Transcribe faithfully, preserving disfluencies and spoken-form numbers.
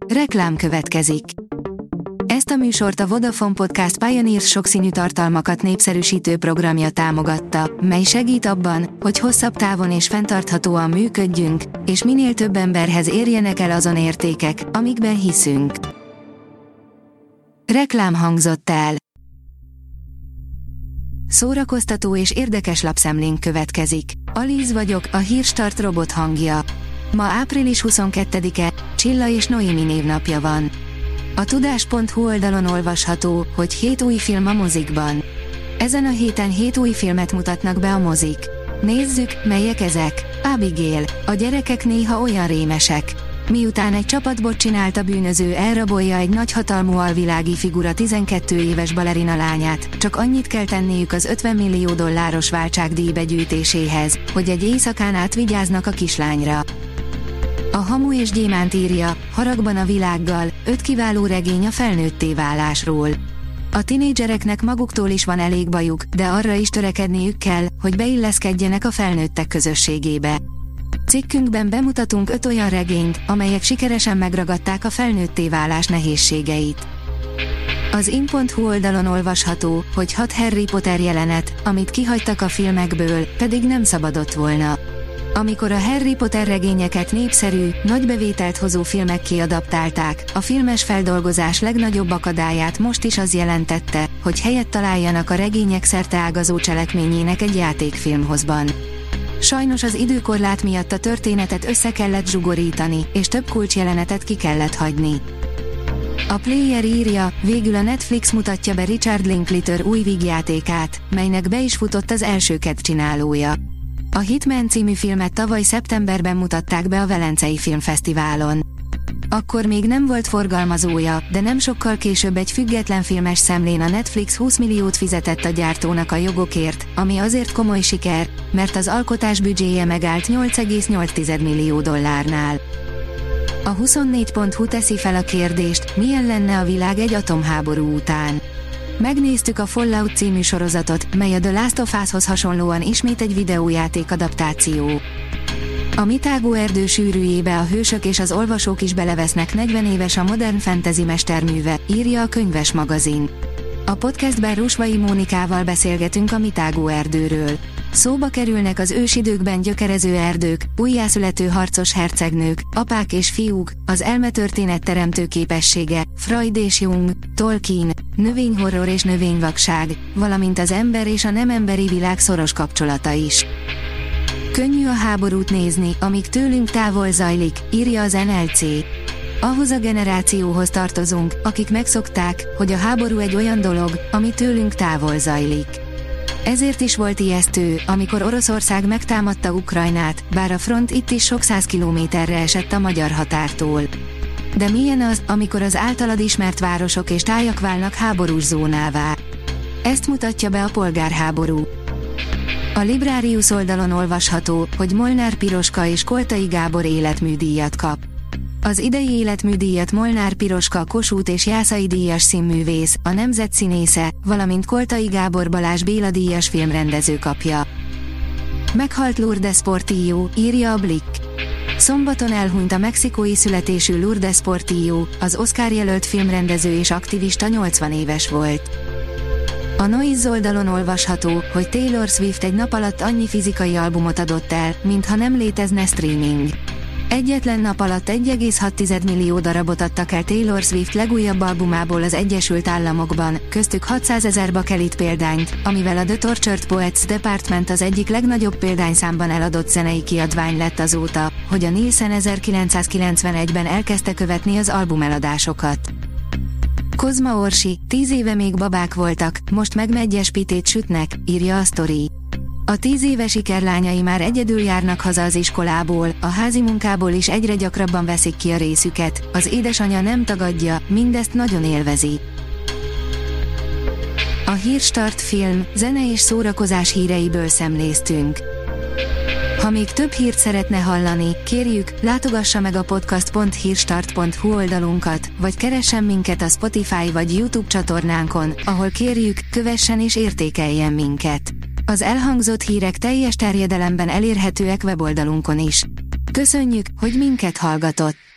Reklám következik. Ezt a műsort a Vodafone Podcast Pioneers sokszínű tartalmakat népszerűsítő programja támogatta, mely segít abban, hogy hosszabb távon és fenntarthatóan működjünk, és minél több emberhez érjenek el azon értékek, amikben hiszünk. Reklám hangzott el. Szórakoztató és érdekes lapszemlénk következik. Alíz vagyok, a Hírstart robot hangja. Ma április huszonkettedike, Csilla és Noémi névnapja van. A tudás pont hu oldalon olvasható, hogy hét új film a mozikban. Ezen a héten hét új filmet mutatnak be a mozik. Nézzük, melyek ezek. Abigail, a gyerekek néha olyan rémesek. Miután egy csapatbot csinált, a bűnöző elrabolja egy nagyhatalmú alvilági figura tizenkét éves balerina lányát, csak annyit kell tenniük az ötven millió dolláros váltságdíj begyűjtéséhez, hogy egy éjszakán át vigyáznak a kislányra. A Hamu és Gyémánt írja, Haragban a világgal, öt kiváló regény a felnőtté válásról. A tinédzsereknek maguktól is van elég bajuk, de arra is törekedniük kell, hogy beilleszkedjenek a felnőttek közösségébe. Cikkünkben bemutatunk öt olyan regényt, amelyek sikeresen megragadták a felnőtté válás nehézségeit. Az in pont hu oldalon olvasható, hogy hat Harry Potter jelenet, amit kihagytak a filmekből, pedig nem szabadott volna. Amikor a Harry Potter regényeket népszerű, nagy bevételt hozó filmekké adaptálták, a filmes feldolgozás legnagyobb akadályát most is az jelentette, hogy helyet találjanak a regények szerteágazó cselekményének egy játékfilmhozban. Sajnos az időkorlát miatt a történetet össze kellett zsugorítani, és több kulcsjelenetet ki kellett hagyni. A Player írja, végül a Netflix mutatja be Richard Linklater új vígjátékát, melynek be is futott az első kedvcsinálója. A Hitman című filmet tavaly szeptemberben mutatták be a Velencei Filmfesztiválon. Akkor még nem volt forgalmazója, de nem sokkal később egy független filmes szemlén a Netflix húsz milliót fizetett a gyártónak a jogokért, ami azért komoly siker, mert az alkotás büdzséje megállt nyolc egész nyolc millió dollárnál. A huszonnégy pont hu teszi fel a kérdést, milyen lenne a világ egy atomháború után. Megnéztük a Fallout című sorozatot, mely a The Last of Us-hoz hasonlóan ismét egy videójáték adaptáció. A Mitágó erdő sűrűjébe a hősök és az olvasók is belevesznek, negyven éves a modern fantasy mesterműve, írja a Könyves magazin. A podcastben Rusvai Mónikával beszélgetünk a Mitágó erdőről. Szóba kerülnek az ősidőkben gyökerező erdők, újjászülető harcos hercegnők, apák és fiúk, az elmetörténet teremtő képessége, Freud és Jung, Tolkien, növényhorror és növényvakság, valamint az ember és a nem emberi világ szoros kapcsolata is. Könnyű a háborút nézni, amíg tőlünk távol zajlik, írja az en el cé. Ahhoz a generációhoz tartozunk, akik megszokták, hogy a háború egy olyan dolog, ami tőlünk távol zajlik. Ezért is volt ijesztő, amikor Oroszország megtámadta Ukrajnát, bár a front itt is sok száz kilométerre esett a magyar határtól. De milyen az, amikor az általad ismert városok és tájak válnak háborús zónává? Ezt mutatja be a polgárháború. A Librarius oldalon olvasható, hogy Molnár Piroska és Koltai Gábor életműdíjat kap. Az idei életműdíjat Molnár Piroska Kossuth és Jászai díjas színművész, a Nemzet színésze, valamint Koltai Gábor Balázs Béla díjas filmrendező kapja. Meghalt Lourdes Portillo, írja a Blick. Szombaton elhunyt a mexikói születésű Lourdes Portillo, az Oscar-jelölt filmrendező és aktivista, nyolcvan éves volt. A Noise oldalon olvasható, hogy Taylor Swift egy nap alatt annyi fizikai albumot adott el, mintha nem létezne streaming. Egyetlen nap alatt egy egész hat millió darabot adtak el Taylor Swift legújabb albumából az Egyesült Államokban, köztük hatszázezer bakelit példányt, amivel a The Tortured Poets Department az egyik legnagyobb példányszámban eladott zenei kiadvány lett azóta, hogy a Nielsen ezerkilencszázkilencvenegyben elkezdte követni az albumeladásokat. Kozma Orsi, tíz éve még babák voltak, most meg meggyes pitét sütnek, írja a Story. A tíz éves ikerlányai már egyedül járnak haza az iskolából, a házi munkából is egyre gyakrabban veszik ki a részüket, az édesanyja nem tagadja, mindezt nagyon élvezi. A Hírstart film, zene és szórakozás híreiből szemléztünk. Ha még több hírt szeretne hallani, kérjük, látogassa meg a podcast pont hírstart pont hu oldalunkat, vagy keressen minket a Spotify vagy YouTube csatornánkon, ahol kérjük, kövessen és értékeljen minket. Az elhangzott hírek teljes terjedelemben elérhetőek weboldalunkon is. Köszönjük, hogy minket hallgatott!